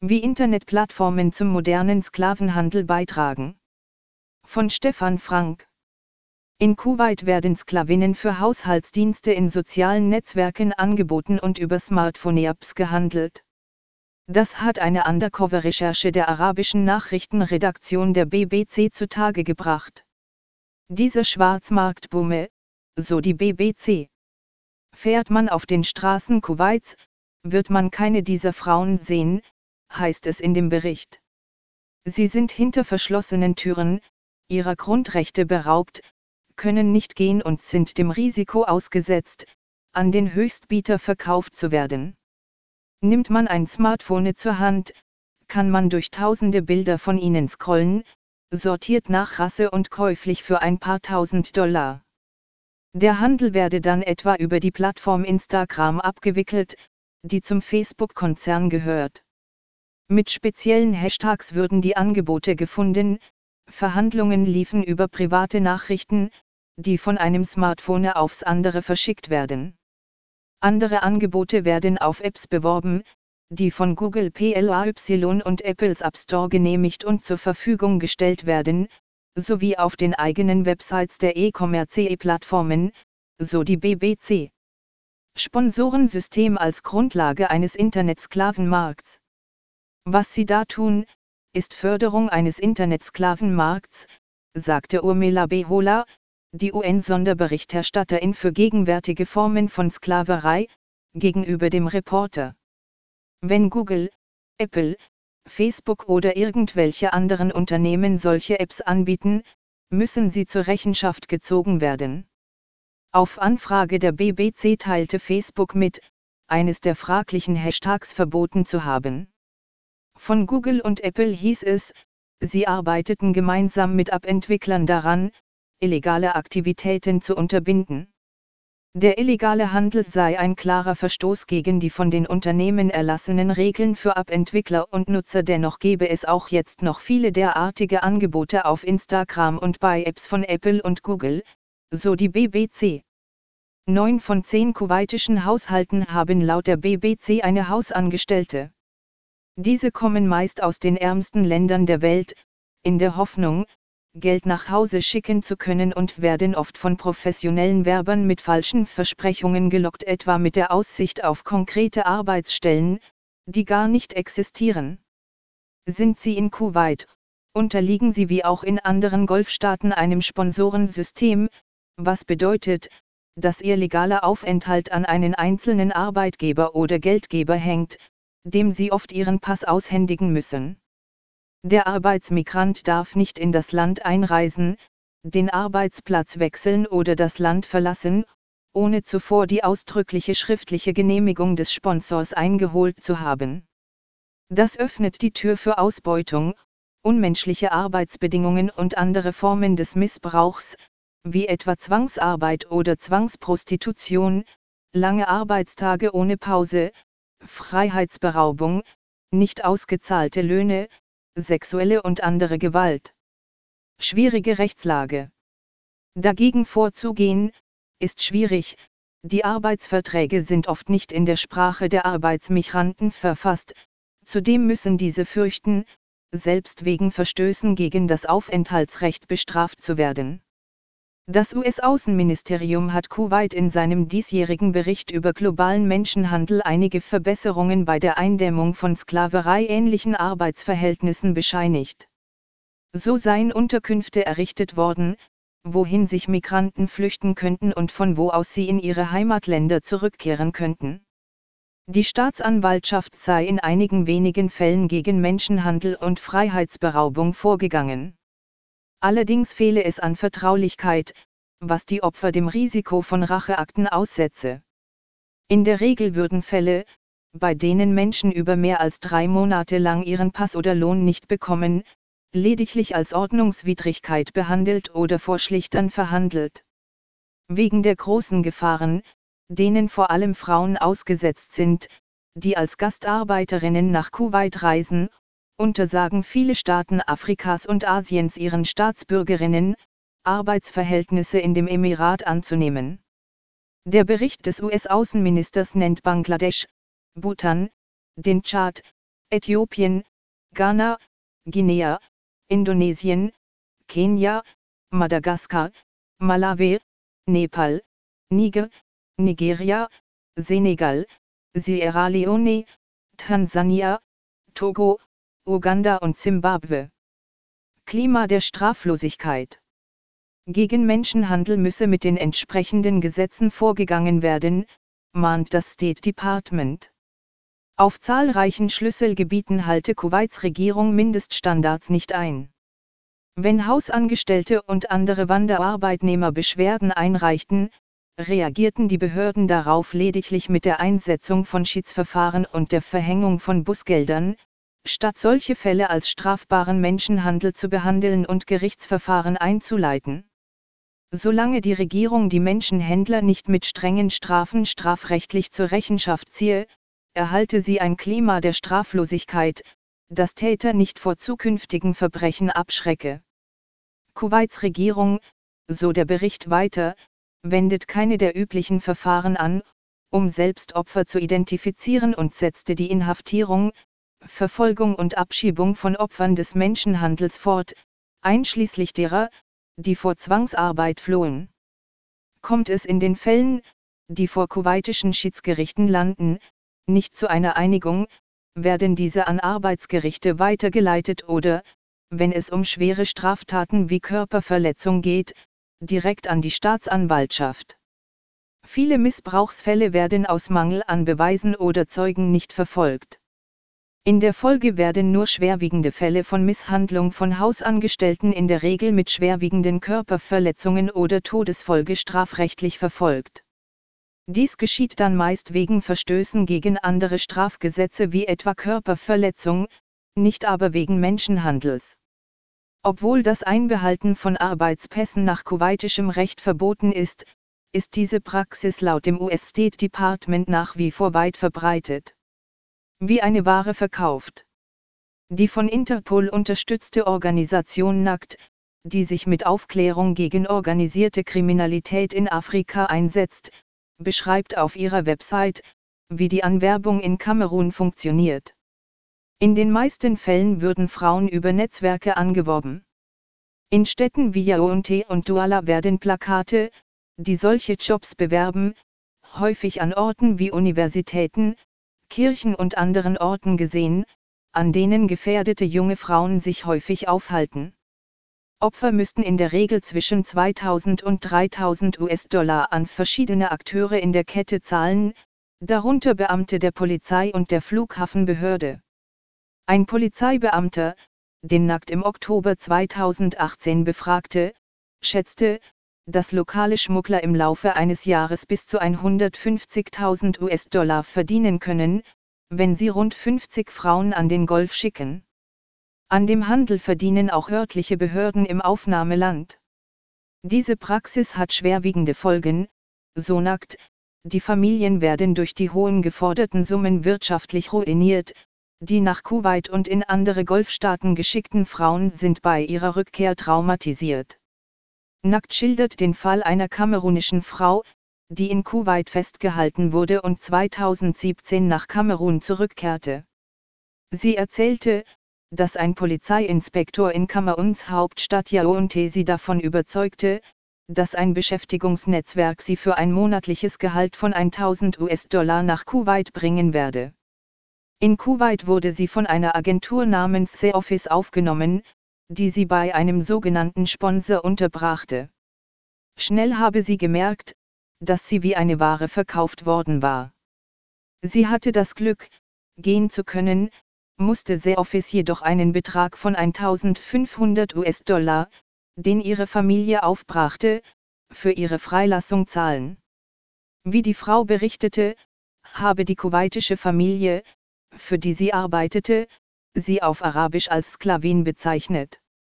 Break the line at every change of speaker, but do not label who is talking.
Wie Internetplattformen zum modernen Sklavenhandel beitragen. Von Stefan Frank. In Kuwait werden Sklavinnen für Haushaltsdienste in sozialen Netzwerken angeboten und über Smartphone-Apps gehandelt. Das hat eine Undercover-Recherche der arabischen Nachrichtenredaktion der BBC zutage gebracht. Diese Schwarzmarktbumme, so die BBC. Fährt man auf den Straßen Kuwaits, wird man keine dieser Frauen sehen, heißt es in dem Bericht. Sie sind hinter verschlossenen Türen, ihrer Grundrechte beraubt, können nicht gehen und sind dem Risiko ausgesetzt, an den Höchstbieter verkauft zu werden. Nimmt man ein Smartphone zur Hand, kann man durch tausende Bilder von ihnen scrollen, sortiert nach Rasse und käuflich für ein paar $1000. Der Handel werde dann etwa über die Plattform Instagram abgewickelt, die zum Facebook-Konzern gehört. Mit speziellen Hashtags würden die Angebote gefunden, Verhandlungen liefen über private Nachrichten, die von einem Smartphone aufs andere verschickt werden. Andere Angebote werden auf Apps beworben, die von Google Play und Apples App Store genehmigt und zur Verfügung gestellt werden, sowie auf den eigenen Websites der E-Commerce-Plattformen, so die BBC. Sponsorensystem als Grundlage eines Internetsklavenmarkts. Was sie da tun, ist Förderung eines Internetsklavenmarkts, sagte Urmila Behola, die UN-Sonderberichterstatterin für gegenwärtige Formen von Sklaverei, gegenüber dem Reporter. Wenn Google, Apple, Facebook oder irgendwelche anderen Unternehmen solche Apps anbieten, müssen sie zur Rechenschaft gezogen werden. Auf Anfrage der BBC teilte Facebook mit, eines der fraglichen Hashtags verboten zu haben. Von Google und Apple hieß es, sie arbeiteten gemeinsam mit App-Entwicklern daran, illegale Aktivitäten zu unterbinden. Der illegale Handel sei ein klarer Verstoß gegen die von den Unternehmen erlassenen Regeln für App-Entwickler und Nutzer. Dennoch gebe es auch jetzt noch viele derartige Angebote auf Instagram und bei Apps von Apple und Google, so die BBC. 9 von 10 kuwaitischen Haushalten haben laut der BBC eine Hausangestellte. Diese kommen meist aus den ärmsten Ländern der Welt, in der Hoffnung, Geld nach Hause schicken zu können und werden oft von professionellen Werbern mit falschen Versprechungen gelockt, etwa mit der Aussicht auf konkrete Arbeitsstellen, die gar nicht existieren. Sind sie in Kuwait, unterliegen sie wie auch in anderen Golfstaaten einem Sponsorensystem, was bedeutet, dass ihr legaler Aufenthalt an einen einzelnen Arbeitgeber oder Geldgeber hängt, dem sie oft ihren Pass aushändigen müssen. Der Arbeitsmigrant darf nicht in das Land einreisen, den Arbeitsplatz wechseln oder das Land verlassen, ohne zuvor die ausdrückliche schriftliche Genehmigung des Sponsors eingeholt zu haben. Das öffnet die Tür für Ausbeutung, unmenschliche Arbeitsbedingungen und andere Formen des Missbrauchs, wie etwa Zwangsarbeit oder Zwangsprostitution, lange Arbeitstage ohne Pause, Freiheitsberaubung, nicht ausgezahlte Löhne, sexuelle und andere Gewalt. Schwierige Rechtslage. Dagegen vorzugehen, ist schwierig, die Arbeitsverträge sind oft nicht in der Sprache der Arbeitsmigranten verfasst, zudem müssen diese fürchten, selbst wegen Verstößen gegen das Aufenthaltsrecht bestraft zu werden. Das US-Außenministerium hat Kuwait in seinem diesjährigen Bericht über globalen Menschenhandel einige Verbesserungen bei der Eindämmung von Sklaverei-ähnlichen Arbeitsverhältnissen bescheinigt. So seien Unterkünfte errichtet worden, wohin sich Migranten flüchten könnten und von wo aus sie in ihre Heimatländer zurückkehren könnten. Die Staatsanwaltschaft sei in einigen wenigen Fällen gegen Menschenhandel und Freiheitsberaubung vorgegangen. Allerdings fehle es an Vertraulichkeit, was die Opfer dem Risiko von Racheakten aussetze. In der Regel würden Fälle, bei denen Menschen über mehr als 3 Monate lang ihren Pass oder Lohn nicht bekommen, lediglich als Ordnungswidrigkeit behandelt oder vor Schlichtern verhandelt. Wegen der großen Gefahren, denen vor allem Frauen ausgesetzt sind, die als Gastarbeiterinnen nach Kuwait reisen, untersagen viele Staaten Afrikas und Asiens ihren Staatsbürgerinnen, Arbeitsverhältnisse in dem Emirat anzunehmen. Der Bericht des US-Außenministers nennt Bangladesch, Bhutan, den Tschad, Äthiopien, Ghana, Guinea, Indonesien, Kenia, Madagaskar, Malawi, Nepal, Niger, Nigeria, Senegal, Sierra Leone, Tansania, Togo, Uganda und Simbabwe. Klima der Straflosigkeit. Gegen Menschenhandel müsse mit den entsprechenden Gesetzen vorgegangen werden, mahnt das State Department. Auf zahlreichen Schlüsselgebieten halte Kuwaits Regierung Mindeststandards nicht ein. Wenn Hausangestellte und andere Wanderarbeitnehmer Beschwerden einreichten, reagierten die Behörden darauf lediglich mit der Einsetzung von Schiedsverfahren und der Verhängung von Bußgeldern, statt solche Fälle als strafbaren Menschenhandel zu behandeln und Gerichtsverfahren einzuleiten. Solange die Regierung die Menschenhändler nicht mit strengen Strafen strafrechtlich zur Rechenschaft ziehe, erhalte sie ein Klima der Straflosigkeit, das Täter nicht vor zukünftigen Verbrechen abschrecke. Kuwaits Regierung, so der Bericht weiter, wendet keine der üblichen Verfahren an, um selbst Opfer zu identifizieren und setzte die Inhaftierung, Verfolgung und Abschiebung von Opfern des Menschenhandels fort, einschließlich derer, die vor Zwangsarbeit flohen. Kommt es in den Fällen, die vor kuwaitischen Schiedsgerichten landen, nicht zu einer Einigung, werden diese an Arbeitsgerichte weitergeleitet oder, wenn es um schwere Straftaten wie Körperverletzung geht, direkt an die Staatsanwaltschaft. Viele Missbrauchsfälle werden aus Mangel an Beweisen oder Zeugen nicht verfolgt. In der Folge werden nur schwerwiegende Fälle von Misshandlung von Hausangestellten in der Regel mit schwerwiegenden Körperverletzungen oder Todesfolge strafrechtlich verfolgt. Dies geschieht dann meist wegen Verstößen gegen andere Strafgesetze wie etwa Körperverletzung, nicht aber wegen Menschenhandels. Obwohl das Einbehalten von Arbeitspässen nach kuwaitischem Recht verboten ist, ist diese Praxis laut dem US State Department nach wie vor weit verbreitet. Wie eine Ware verkauft. Die von Interpol unterstützte Organisation NACT, die sich mit Aufklärung gegen organisierte Kriminalität in Afrika einsetzt, beschreibt auf ihrer Website, wie die Anwerbung in Kamerun funktioniert. In den meisten Fällen würden Frauen über Netzwerke angeworben. In Städten wie Yaoundé und Douala werden Plakate, die solche Jobs bewerben, häufig an Orten wie Universitäten, Kirchen und anderen Orten gesehen, an denen gefährdete junge Frauen sich häufig aufhalten. Opfer müssten in der Regel zwischen 2.000 und 3.000 US-Dollar an verschiedene Akteure in der Kette zahlen, darunter Beamte der Polizei und der Flughafenbehörde. Ein Polizeibeamter, den NACT im Oktober 2018 befragte, schätzte, dass lokale Schmuggler im Laufe eines Jahres bis zu 150.000 US-Dollar verdienen können, wenn sie rund 50 Frauen an den Golf schicken. An dem Handel verdienen auch örtliche Behörden im Aufnahmeland. Diese Praxis hat schwerwiegende Folgen, so NACT, die Familien werden durch die hohen geforderten Summen wirtschaftlich ruiniert, die nach Kuwait und in andere Golfstaaten geschickten Frauen sind bei ihrer Rückkehr traumatisiert. NACT schildert den Fall einer kamerunischen Frau, die in Kuwait festgehalten wurde und 2017 nach Kamerun zurückkehrte. Sie erzählte, dass ein Polizeiinspektor in Kameruns Hauptstadt Yaoundé sie davon überzeugte, dass ein Beschäftigungsnetzwerk sie für ein monatliches Gehalt von 1.000 US-Dollar nach Kuwait bringen werde. In Kuwait wurde sie von einer Agentur namens C-Office aufgenommen, die sie bei einem sogenannten Sponsor unterbrachte. Schnell habe sie gemerkt, dass sie wie eine Ware verkauft worden war. Sie hatte das Glück, gehen zu können, musste C-Office jedoch einen Betrag von 1.500 US-Dollar, den ihre Familie aufbrachte, für ihre Freilassung zahlen. Wie die Frau berichtete, habe die kuwaitische Familie, für die sie arbeitete, sie auf Arabisch als Sklavin bezeichnet.